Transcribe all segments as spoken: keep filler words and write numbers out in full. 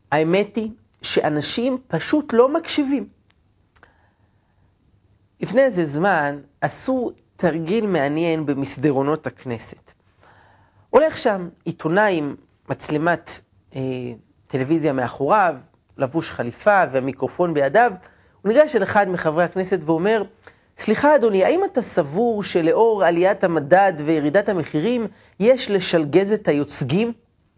האמת היא שאנשים פשוט לא מקשיבים. לפני איזה זמן עשו תרגיל מעניין במסדרונות הכנסת. הולך שם עיתונאי עם מצלמת אה, טלוויזיה מאחוריו, לבוש חליפה והמיקרופון בידיו, הוא ניגש אל אחד מחברי הכנסת ואומר, סליחה אדוני, האם אתה סבור שלאור עליית המדד וירידת המחירים יש לשלגז את היוצגים?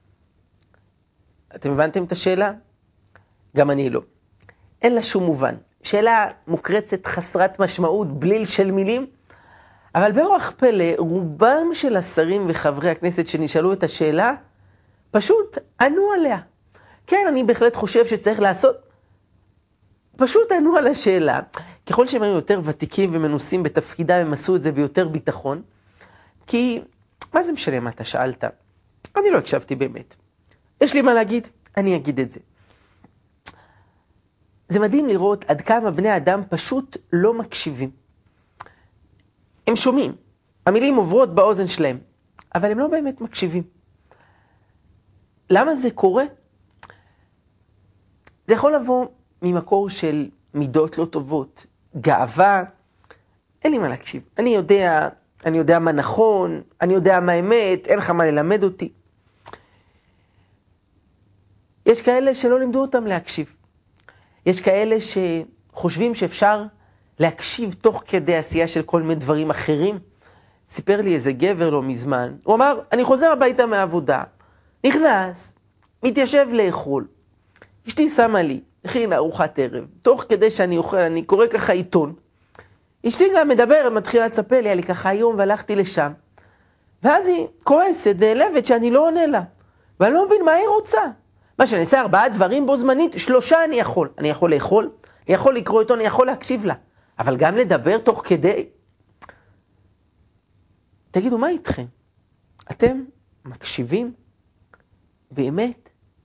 אתם הבנתם את השאלה? גם אני לא. אין לה שום מובן. שאלה מוקרצת חסרת משמעות, בליל של מילים, אבל באורח פלא, רובם של השרים וחברי הכנסת שנשאלו את השאלה, פשוט ענו עליה. כן, אני בהחלט חושב שצריך לעשות, פשוט ענו על השאלה. ככל שהם היו יותר ותיקים ומנוסים בתפקידם, הם עשו את זה ביותר ביטחון, כי מה זה משנה מה אתה שאלת? אני לא הקשבתי באמת. יש לי מה להגיד, אני אגיד את זה. זה מדהים לראות עד כמה בני אדם פשוט לא מקשיבים. הם שומעים, המילים עוברות באוזן שלהם, אבל הם לא באמת מקשיבים. למה זה קורה? זה יכול לבוא ממקור של מידות לא טובות, גאווה, אין לי מה להקשיב. אני יודע, אני יודע מה נכון, אני יודע מה אמת, אין לך מה ללמד אותי. יש כאלה שלא לימדו אותם להקשיב. יש כאלה שחושבים שאפשר להקשיב תוך כדי עשייה של כל מיני דברים אחרים. סיפר לי איזה גבר לא מזמן, הוא אמר, אני חוזר הביתה מהעבודה, נכנס, מתיישב לאכול. אשתי שמה לי, הכינה ארוחת ערב, תוך כדי שאני אוכל, אני קורא ככה עיתון. אשתי גם מדברת, מתחילה לספר לי, היה לי ככה היום והלכתי לשם. ואז היא כועסת, נעלבת שאני לא עונה לה. ואני לא מבין מה היא רוצה. מה שאני אעשה ארבעה דברים בו זמנית, שלושה אני יכול. אני יכול לאכול, אני יכול לקרוא עיתון, אני יכול להקשיב לה. אבל גם לדבר תוך כדי. תגידו, מה איתכם? אתם מקשיבים? באמת?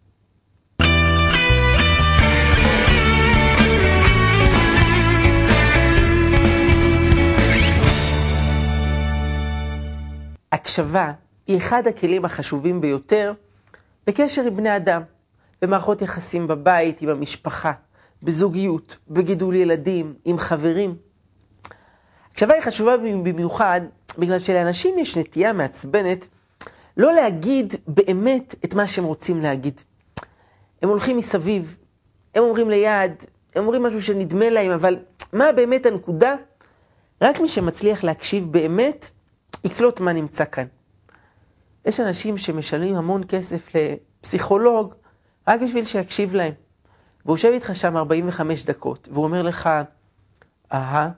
הקשבה היא אחד הכלים החשובים ביותר בקשר עם בני אדם, במערכות יחסים בבית, עם המשפחה, בזוגיות, בגידול ילדים, עם חברים. הקשבה היא חשובה במיוחד בגלל שלאנשים יש נטייה מעצבנת לא להגיד באמת את מה שהם רוצים להגיד. הם הולכים מסביב, הם אומרים ליד, הם אומרים משהו שנדמה להם, אבל מה באמת הנקודה? רק מי שמצליח להקשיב באמת, יקלוט מה נמצא כאן. יש אנשים שמשלמים המון כסף לפסיכולוג, רק בשביל שיקשיב להם. והוא יושב איתך שם ארבעים וחמש דקות, והוא אומר לך, אהה,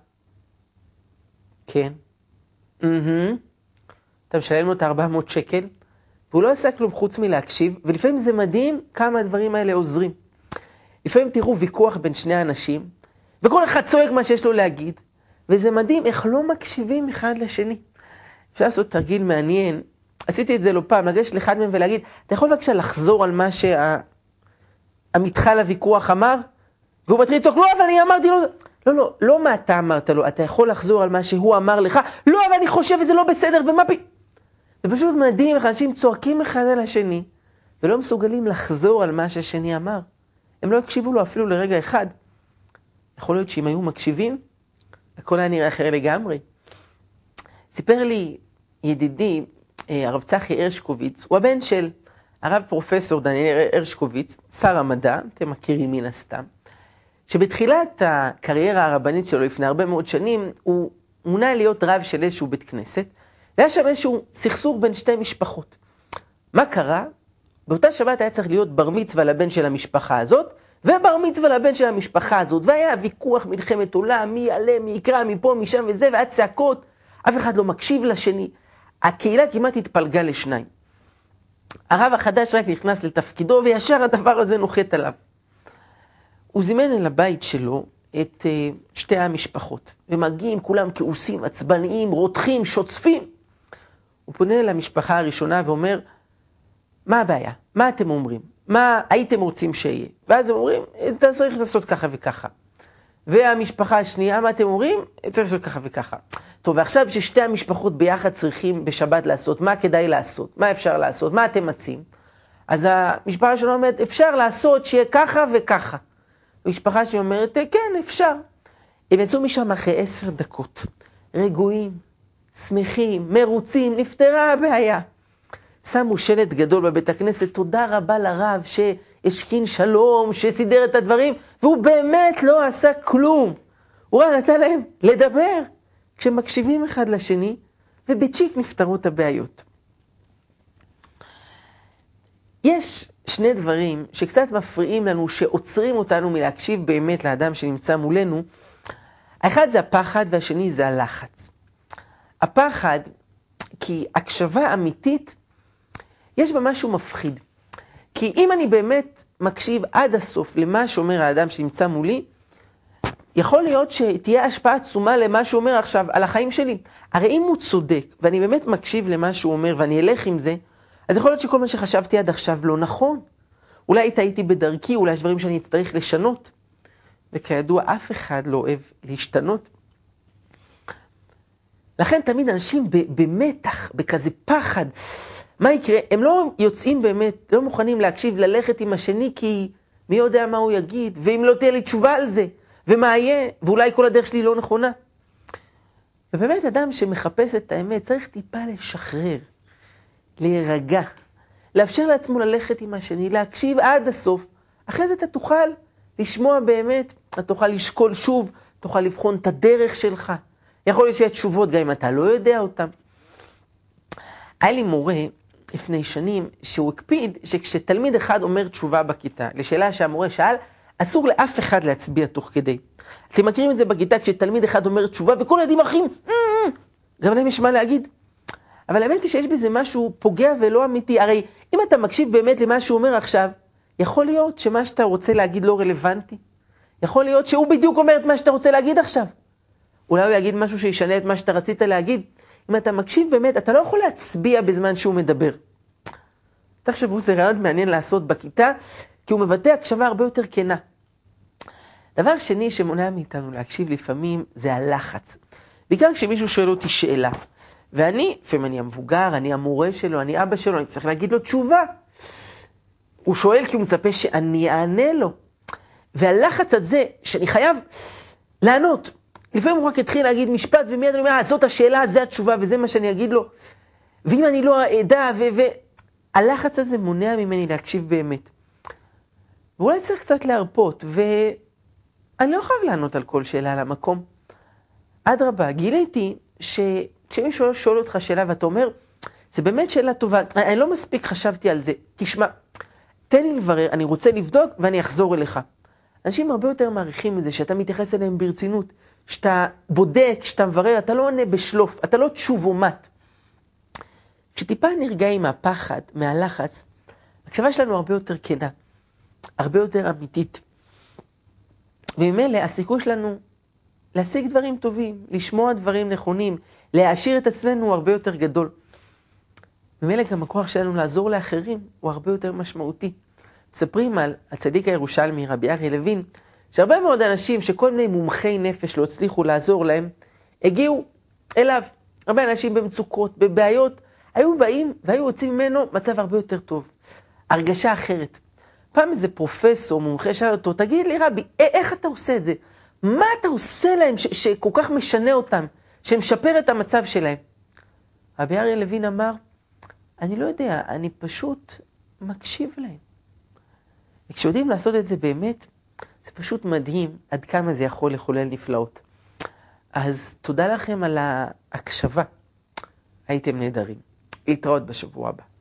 כן, אהה, אתה משלם לו את ארבע מאות שקל, והוא לא עושה כלום חוץ מלהקשיב, ולפעמים זה מדהים כמה הדברים האלה עוזרים. לפעמים תראו ויכוח בין שני אנשים, וכל אחד צועק מה שיש לו להגיד, וזה מדהים איך לא מקשיבים אחד לשני. אפשר לעשות תרגיל מעניין, עשיתי את זה לא פעם, לגשת לאחד מהם ולהגיד, אתה יכול בבקשה לחזור על מה שהמתחל הוויכוח אמר? והוא מתחיל לצעוק, לא, אבל אני אמרתי לו, לא, לא, לא מה אתה אמרת לו, אתה יכול לחזור על מה שהוא אמר לך, לא, אבל אני חושב שזה לא בסדר, ומה פי... זה פשוט מדהים, איך אנשים צועקים אחד על השני, ולא מסוגלים לחזור על מה שהשני אמר. הם לא הקשיבו לו אפילו לרגע אחד. יכול להיות שאם היו מקשיבים, הכל היה נראה אחר לגמרי. סיפר לי ידידי, הרב צחי הרשקוביץ, הוא הבן של הרב פרופסור דניאל הרשקוביץ, שר המדע, אתם מכירים מן הסתם, שבתחילת הקריירה הרבנית שלו לפני הרבה מאוד שנים, הוא מונה להיות רב של איזשהו בית כנסת, והיה שם איזשהו סכסוך בין שתי משפחות. מה קרה? באותה שבת היה צריך להיות בר מצווה לבן של המשפחה הזאת, ובר מצווה לבן של המשפחה הזאת, והיה ויכוח מלחמת עולם, מי יעלה, מי יקרא, מפה, משם וזה, והיה צעקות, אף אחד לא מקשיב לשני. הקהילה כמעט התפלגה לשניים. הרב החדש רק נכנס לתפקידו, וישר הדבר הזה נוחת עליו. הוא זימן אל הבית שלו את uh, שתי המשפחות, ומגיעים כולם כעוסים, עצבניים, רותחים, שוצפים. הוא פונה למשפחה הראשונה ואומר, מה הבעיה? מה אתם אומרים? מה הייתם רוצים שיהיה? ואז הם אומרים, אתה צריך לעשות ככה וככה. והמשפחה השנייה, מה אתם אומרים? צריך לעשות ככה וככה. טוב, ועכשיו ששתי המשפחות ביחד צריכים בשבת לעשות, מה כדאי לעשות? מה אפשר לעשות? מה אתם מציעים? אז המשפחה שלנו אומרת, אפשר לעשות שיהיה ככה וככה. המשפחה שלי אומרת, כן, אפשר. הם יצאו משם אחרי עשר דקות, רגועים, שמחים, מרוצים, נפתרה הבעיה. שמו שלט גדול בבית הכנסת, תודה רבה לרב שהשכין שלום, שסידר את הדברים, והוא באמת לא עשה כלום. הוא רק נתן להם לדבר, כשמקשיבים אחד לשני, ובצ'יק נפתרו את הבעיות. יש שני דברים שקצת מפריעים לנו, שעוצרים אותנו מלהקשיב באמת לאדם שנמצא מולנו. האחד זה הפחד והשני זה הלחץ. הפחד, כי הקשבה אמיתית, יש בה משהו מפחיד. כי אם אני באמת מקשיב עד הסוף למה שאומר האדם שנמצא מולי, יכול להיות שתהיה השפעה עצומה למה שהוא אומר עכשיו על החיים שלי. הרי אם הוא צודק, ואני באמת מקשיב למה שהוא אומר, ואני אלך עם זה, אז יכול להיות שכל מה שחשבתי עד עכשיו לא נכון. אולי טעיתי בדרכי, אולי יש דברים שאני אצטרך לשנות. וכידוע, אף אחד לא אוהב להשתנות. לכן תמיד אנשים במתח, בכזה פחד. מה יקרה? הם לא יוצאים באמת, לא מוכנים להקשיב, ללכת עם השני, כי מי יודע מה הוא יגיד, ואם לא תהיה לי תשובה על זה, ומה יהיה, ואולי כל הדרך שלי לא נכונה. ובאמת אדם שמחפש את האמת, צריך טיפה לשחרר, להירגע, לאפשר לעצמו ללכת עם השני, להקשיב עד הסוף. אחרי זה אתה תוכל לשמוע באמת, אתה תוכל לשקול שוב, תוכל לבחון את הדרך שלך. יכול להיות שיש תשובות גם אם אתה לא יודע אותן. היה לי מורה לפני שנים שהוא הקפיד שכשתלמיד אחד אומר תשובה בכיתה, לשאלה שהמורה שאל, אסור לאף אחד להצביע תוך כדי. אתם מכירים את זה בכיתה כשתלמיד אחד אומר תשובה וכל הילדים אחים, גם להם יש מה להגיד. אבל האמת היא שיש בזה משהו פוגע ולא אמיתי. הרי אם אתה מקשיב באמת למה שהוא אומר עכשיו, יכול להיות שמה שאתה רוצה להגיד לא רלוונטי. יכול להיות שהוא בדיוק אומר את מה שאתה רוצה להגיד עכשיו. אולי הוא יגיד משהו שישנה את מה שאתה רצית להגיד. אם אתה מקשיב באמת, אתה לא יכול להצביע בזמן שהוא מדבר. תחשבו, זה רעיון מעניין לעשות בכיתה, כי הוא מבטא הקשבה הרבה יותר כנה. דבר שני שמונע מאיתנו להקשיב לפעמים, זה הלחץ. בעיקר כשמישהו שואל אותי שאלה. ואני, לפעמים אני המבוגר, אני המורה שלו, אני אבא שלו, אני צריך להגיד לו תשובה. הוא שואל כי הוא מצפה שאני אענה לו. והלחץ הזה, שאני חייב לענות. לפעמים הוא רק התחיל להגיד משפט, ומיד אני אומר, אה, זאת השאלה, זה התשובה, וזה מה שאני אגיד לו. ואם אני לא אדע, והלחץ הזה מונע ממני להקשיב באמת. ואולי צריך קצת להרפות, ואני לא חייב לענות על כל שאלה על המקום. עד רבה, גיליתי שכשמישהו שואל אותך שאלה, ואתה אומר, זה באמת שאלה טובה, אני לא מספיק חשבתי על זה, תשמע, תן לי לברר, אני רוצה לבדוק, ואני אחזור אליך. אנשים הרבה יותר מעריכים את זה, שאתה מתייחס אליהם ברצינות, שאתה בודק, שאתה מברר, אתה לא עונה בשלוף, אתה לא תשובומט. כשטיפה נרגעים מהפחד, מהלחץ, הקשבה שלנו הרבה יותר כנה, הרבה יותר אמיתית. וממילא הסיכוי שלנו להשיג דברים טובים, לשמוע דברים נכונים, להעשיר את עצמנו הרבה יותר גדול. ממילא גם הכוח שלנו לעזור לאחרים הוא הרבה יותר משמעותי. מספרים על הצדיק הירושלמי, רבי אריה לוין, שהרבה מאוד אנשים שכל מיני מומחי נפש לא הצליחו לעזור להם, הגיעו אליו. הרבה אנשים במצוקות, בבעיות, היו באים והיו יוצאים ממנו מצב הרבה יותר טוב. הרגשה אחרת. פעם איזה פרופסור, מומחה, שאל אותו, תגיד לי רבי, איך אתה עושה את זה? מה אתה עושה להם ש- שכל כך משנה אותם, שמשפר את המצב שלהם? רבי אריה לוין אמר, אני לא יודע, אני פשוט מקשיב להם. וכשיודעים לעשות את זה באמת, זה פשוט מדהים עד כמה זה יכול לחולל נפלאות. אז תודה לכם על ההקשבה. הייתם נהדרים. להתראות בשבוע הבא.